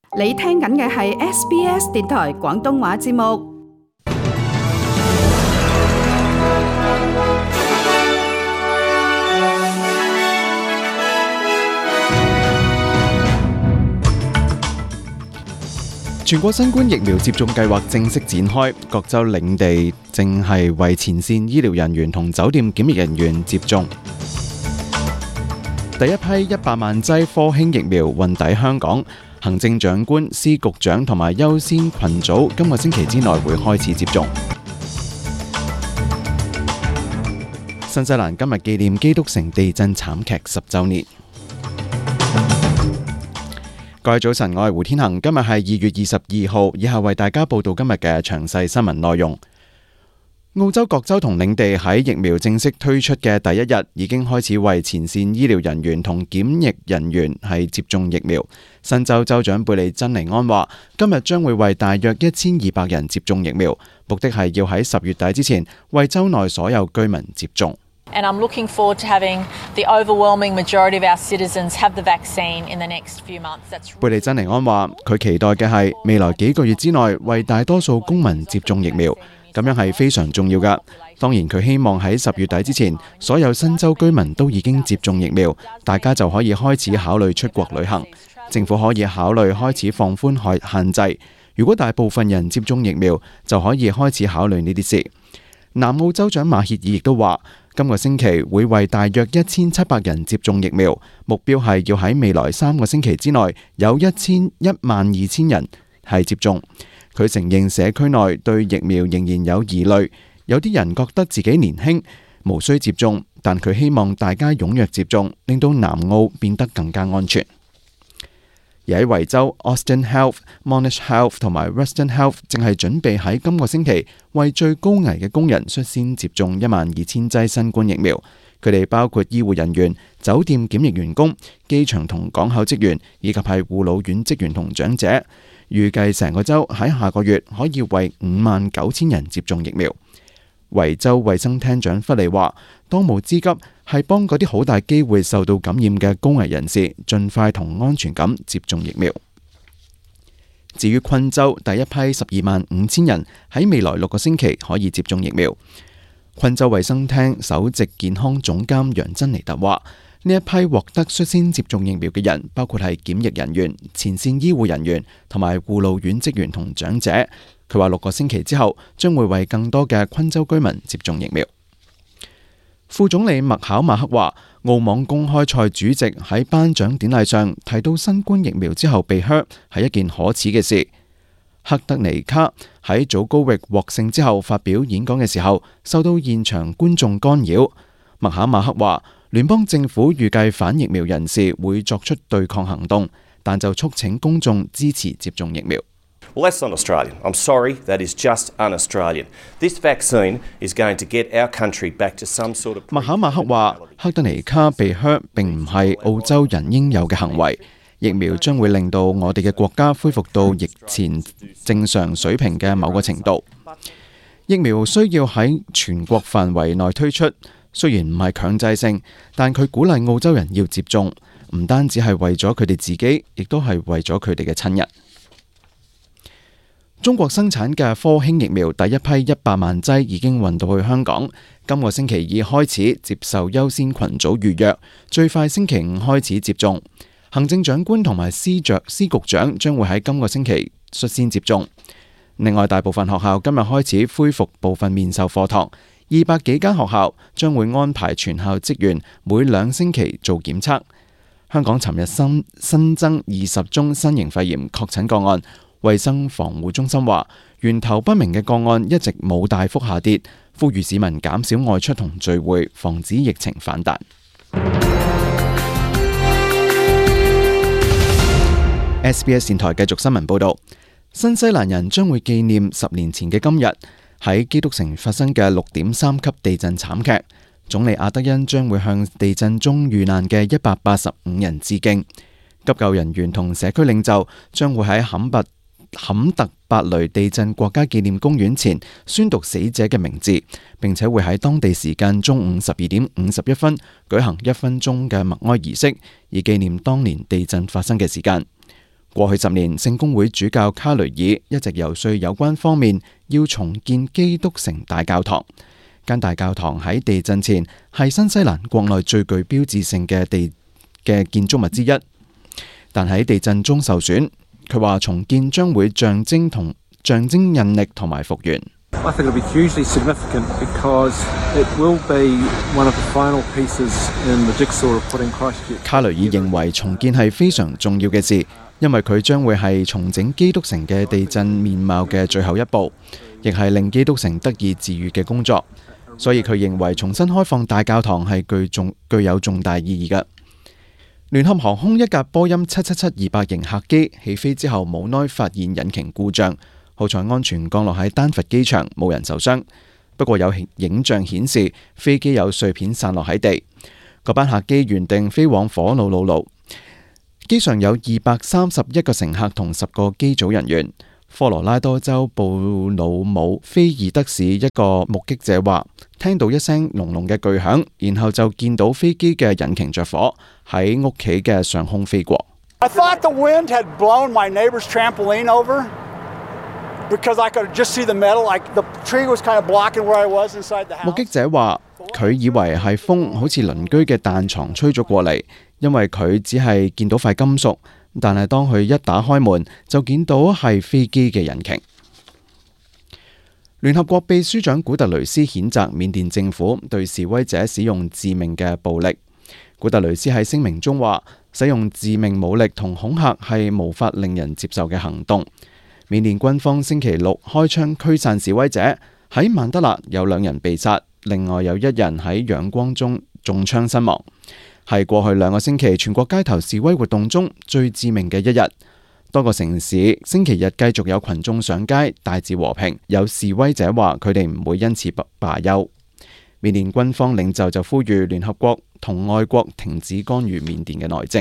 你聽緊嘅係 SBS 電台廣東話節目。 全國新冠疫苗接種計劃正式展開，各州領地正係為前線醫療人員同酒店檢疫人員接種。第一批100萬劑科興疫苗運抵香港，行政長官、司局長同埋優先群組今個星期之內會開始接種。新西蘭今日紀念基督城地震慘劇10週年。各位早晨，我係胡天恒，今日係2月22號，以下為大家報道今日嘅詳細新聞內容。澳洲各州同領地喺疫苗正式推出嘅第一日，已經開始為前線醫療人員同檢疫人員係接種疫苗。新州州長貝利珍尼安話，今日將會為大約1200人接種疫苗，目的係要喺10月底之前為州內所有居民接種。 And I'm looking forward to having the overwhelming majority of our citizens have the vaccine in the next few months. 貝利珍尼安話，佢期待嘅係未來幾個月之內為大多數公民接種疫苗，咁樣係非常重要㗎。當然，佢希望喺10月底之前，所有新州居民都已經接種疫苗，大家就可以開始考慮出國旅行。政府可以考慮開始放寬限制。如果大部分人接種疫苗，就可以開始考慮呢啲事。南澳州長馬歇爾亦都話，今個星期會為大約1700人接種疫苗，目標係要喺未來3個星期之內有12000人係接種。佢承認社區內對疫苗仍然有疑慮，有啲人覺得自己年輕，無需接種，但佢希望大家踴躍接種，令到南澳變得更加安全。而喺維州 ，Austin Health、Monash Health 同埋 Western Health 正係準備喺今個星期為最高危嘅工人率先接種12000劑新冠疫苗。佢哋包括醫護人員、酒店檢疫員工、機場同港口職員，以及係護老院職員同長者。預計成個州喺下個月可以為59000人接種疫苗。維州衛生廳長弗利話，當務之急係幫嗰啲好大機會受到感染嘅高危人士盡快同安全咁接種疫苗。至於昆州，第一批125000人喺未來6個星期可以接種疫苗。昆州衛生廳首席健康總監楊珍妮特話，呢一批獲得率先接種疫苗嘅人，包括係檢疫人員、前線醫護人員同埋護老院職員同長者。佢話6個星期之後，將會為更多嘅昆州居民接種疫苗。副總理麥考馬克話，澳網公開賽主席喺頒獎典禮上提到新冠疫苗之後被 hurt 係一件可恥嘅事。克德尼卡喺祖高域獲勝之後發表演講嘅時候，受到現場觀眾干擾。麥考馬克話，聯邦政府預計反疫苗人士會作出對抗行動，但就促請公眾支持接種疫苗。 Well, that's not Australian. I'm sorry, that is just un-Australian. This vaccine is going to get our country back to some sort of... 麥考馬克話，克德尼卡被 hurt 並唔係澳洲人應有嘅行為。疫苗將會令到我哋嘅國家恢復到疫前正常水平嘅某個程度。疫苗需要喺全國範圍內推出，雖然唔係強制性，但佢鼓勵澳洲人要接種，唔單止係為咗佢哋自己，亦都係為咗佢哋嘅親人。中國生產嘅科興疫苗第一批100萬劑已經運到去香港，今個星期2開始接受優先群組預約，最快星期5開始接種。行政長官同埋司局長將會喺今個星期率先接種。另外，大部分學校今日開始恢復部分面授課堂，200幾間學校將會安排全校職員每2星期做檢測。香港尋日新增20宗新型肺炎確診個案。衛生防護中心話，源頭不明嘅個案一直冇大幅下跌，呼籲市民減少外出同聚會，防止疫情反彈。SBS 電台繼續新聞報道，新西蘭人將會紀念10年前嘅今日喺基督城發生嘅6.3級地震慘劇。總理阿德恩將會向地震中遇難嘅185人致敬。急救人員同社區領袖將會喺坎特伯雷地震國家紀念公園前宣讀死者嘅名字，並且會喺當地時間中午12點51分舉行1分鐘嘅默哀儀式，以紀念當年地震發生嘅時間。 過去10年，聖公會主教卡雷爾一直游說有關方面要重建基督城大教堂。間大教堂喺地震前係新西蘭國內最具標誌性嘅建築物之一，但喺地震中受損。佢話重建將會象徵韌力同埋復原。 I think it'll be hugely significant because it will be one of the final pieces in the jigsaw of putting Christchurch. 卡雷爾認為重建係非常重要嘅事，因為佢將會係重整基督城嘅地震面貌嘅最後一步，亦係令基督城得以治癒嘅工作。所以佢認為重新開放大教堂係具有重大意義嘅。聯合航空一架波音777-200型客機起飛之後，冇耐發現引擎故障。好彩安全降落喺丹佛機場，冇人受傷。不過有影像顯示飛機有碎片散落喺地。嗰班客機原定飛往火奴魯魯，機上有231個乘客同10個機組人員。科羅拉多州布魯姆菲爾德市一個目擊者話，聽到一聲隆隆嘅巨響，然後就見到飛機嘅引擎着火，喺屋企嘅上空飛過。 I thought the wind had blown my neighbor's trampoline over. Because I could just see the metal, like the tree was kind of blocking where I was inside the house. 目擊者話，佢以為係風好似鄰居嘅彈床吹咗過嚟，因為佢只係見到塊金屬，但係當佢一打開門，就見到係飛機嘅引擎。聯合國秘書長古特雷斯譴責緬甸政府對示威者使用致命嘅暴力。古特雷斯喺聲明中話，使用致命武力同恐嚇係無法令人接受嘅行動。緬甸軍方星期六開槍驅散示威者，喺曼德勒有2人被殺，另外有1人喺仰光中中槍身亡，係過去2個星期全國街頭示威活動中最致命嘅一日。多個城市星期日繼續有群眾上街，大致和平。有示威者話佢哋唔會因此罷休。緬甸軍方領袖就呼籲聯合國同外國停止干預緬甸嘅內政。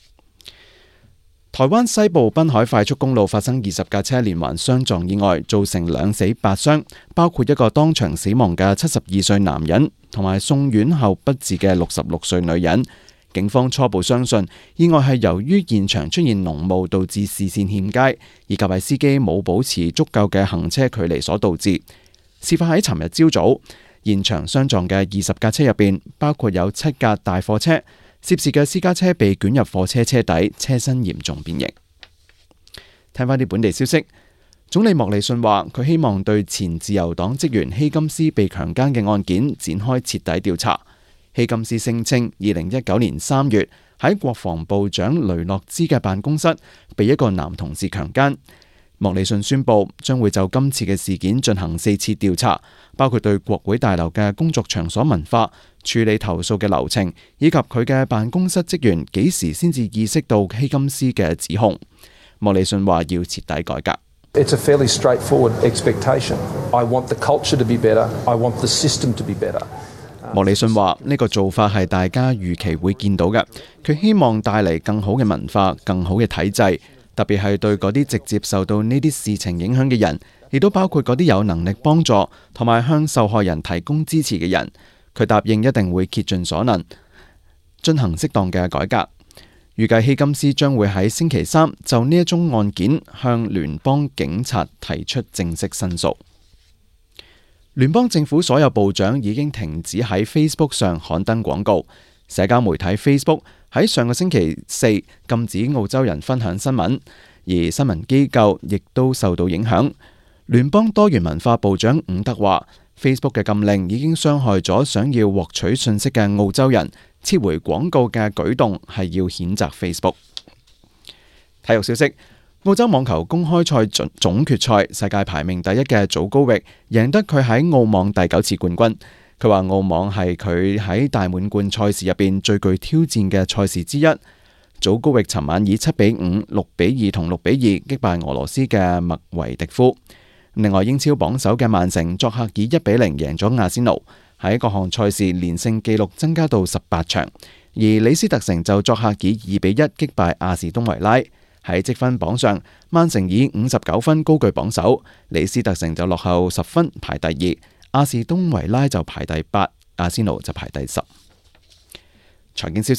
台灣西部濱海快速公路發生20架車連環相撞意外，造成2死8傷，包括一個當場死亡嘅72歲男人，同埋送院後不治嘅66歲女人。警方初步相信意外係由於現場出現濃霧導致視線欠佳，以及係司機冇保持足夠嘅行車距離所導致。事發喺尋日朝早，現場相撞嘅20架車入邊，包括有7架大貨車。涉事嘅私家車被捲入貨車車底，車身嚴重變形。聽返啲本地消息，總理莫里遜話佢希望對前自由黨職員希金斯被強姦嘅案件展開徹底調查。希金斯聲稱2019年3月喺國防部長雷諾茲嘅辦公室被一個男同事強姦。莫里遜宣布將會就今次嘅事件進行4次調查，包括對國會大樓嘅工作場所文化、處理投訴嘅流程，以及佢嘅辦公室職員幾時先至意識到希金斯嘅指控。莫里遜話要徹底改革。 It's a fairly straightforward expectation. I want the culture to be better. I want the system to be better. 莫里遜話呢個做法係大家預期會見到嘅，佢希望帶嚟更好嘅文化、更好嘅體制。特別係對嗰啲直接受到呢啲事情影響嘅人，亦都包括嗰啲有能力幫助同埋向受害人提供支持嘅人。佢答應一定會竭盡所能進行適當嘅改革。預計希金斯將會喺星期3就呢一宗案件向聯邦警察提出正式申訴。聯邦政府所有部長已經停止喺 Facebook 上刊登廣告。社交媒體 Facebook喺上個星期4禁止澳洲人分享新聞，而新聞機構亦都受到影響。聯邦多元文化部長伍德話 Facebook 嘅禁令已經傷害咗想要獲取信息嘅澳洲人，撤回廣告嘅舉動係要譴責 Facebook。體育消息，澳洲網球公開賽總決賽，世界排名第1嘅祖高域贏得佢喺澳網第9次冠軍。佢話澳網係佢喺大滿貫賽事入邊最具挑戰嘅賽事之一。祖高域尋晚以7-5、6-2同6-2擊敗俄羅斯嘅麥維迪夫。另外，英超榜首嘅曼城作客以1-0贏咗阿仙奴，喺各項賽事連勝紀錄增加到18場。而李斯特城就作客以2-1擊敗阿士東維拉。喺積分榜上，曼城以59分高居榜首，李斯特城就落後10分排第2。阿士東維拉就排第8，阿仙奴就排第10。財經消息，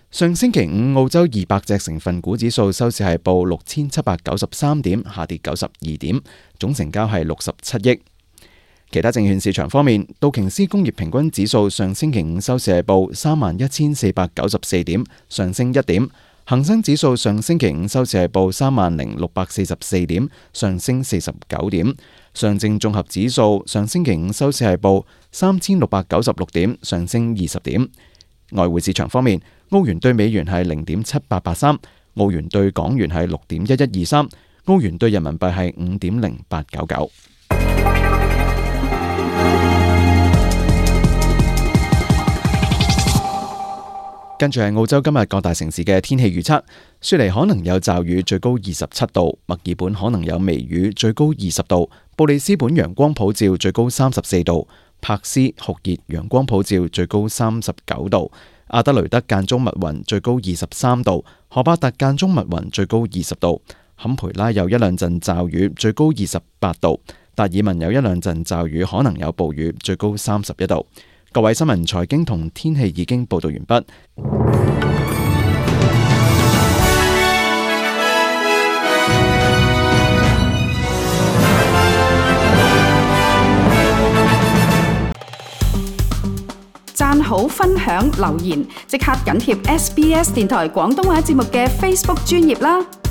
上星期五，澳洲200隻成分股指數收市係報6793點，下跌92點，總成交係67億。其他證券市場方面，道瓊斯工業平均指數上星期五收市係報31,494點，上升1點；恒生指數上星期五收市係報30,644點，上升49點；上證綜合指數上星期五收市係報3,696點，上升20點。外匯市場方面，澳元對美元係0.7883，澳元對港元係6.1123，澳元對人民幣係5.0899。跟住係澳洲今日各大城市嘅天氣預測：雪梨可能有驟雨，最高27度；墨爾本可能有微雨，最高20度；布里斯本陽光普照，最高34度；珀斯酷熱，陽光普照，最高39度；阿德雷德間中密雲，最高23度；荷巴特間中密雲，最高20度；坎培拉有一兩陣驟雨，最高28度；達爾文有一兩陣驟雨，可能有暴雨，最高31度。各位新聞、財經同天氣已經報道完畢。 讚好、分享、留言，即刻緊貼SBS 電台廣東話節目嘅 Facebook 專頁啦！